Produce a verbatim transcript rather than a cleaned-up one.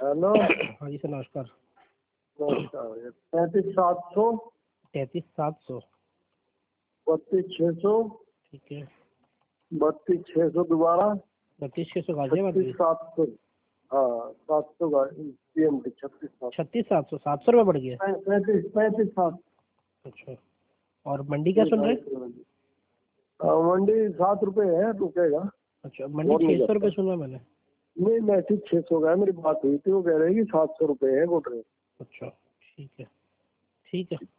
Hello. हाँ जी sir, नमस्कार। नमस्कार। पैंतीस सात सौ तैंतीस सात सौ बत्तीस छः सौ ठीक है। बत्तीस छः सौ दोबारा बत्तीस छः सौ गाजियाबाद छत्तीस भी। सात सौ हाँ सात सौ पी एम टी छत्तीस सात छत्तीस सात सौ सात सौ रुपये बढ़ गया। पैंतीस पैंतीस सात। अच्छा, और मंडी क्या सुन रहे? मंडी सात रुपए है, रुकेगा। अच्छा, मंडी छः सौ रुपये सुना मैंने। नहीं मैसेज छः सौ का है, मेरी बात हुई थी, वो कह रहे हैं कि सात सौ रुपये है गोटरे। अच्छा ठीक है, ठीक है।